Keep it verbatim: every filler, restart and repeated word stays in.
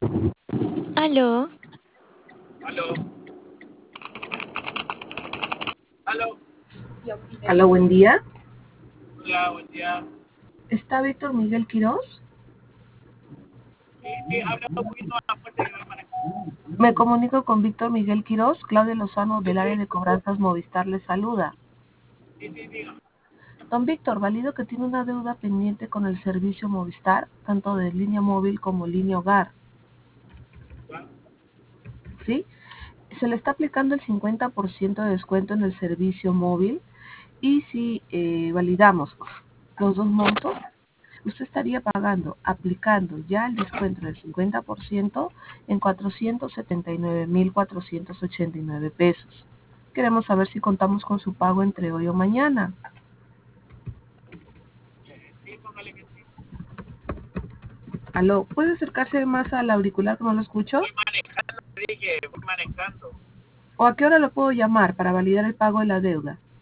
Aló, Aló, aló, Hola, buen día. hola, buen día. ¿Está Víctor Miguel Quirós? Sí, sí, habla un poquito más fuerte que voy manejando. Me comunico con Víctor Miguel Quirós. Claudia Lozano Sí, del área sí, de cobranzas Movistar le saluda. sí, sí, dígame. Don Víctor, valido que tiene una deuda pendiente con el servicio Movistar, tanto de línea móvil como línea hogar, ¿Ya? ¿sí? Se le está aplicando el cincuenta por ciento de descuento en el servicio móvil y si eh, validamos los dos montos, usted estaría pagando, aplicando ya el descuento del cincuenta por ciento en cuatrocientos setenta y nueve mil cuatrocientos ochenta y nueve pesos. Queremos saber si contamos con su pago entre hoy o mañana. Eh, sí, póngale que sí. Aló, ¿puede acercarse más al auricular que no lo escucho? Voy manejando, te dije, voy manejando. ¿O a qué hora lo puedo llamar para validar el pago de la deuda?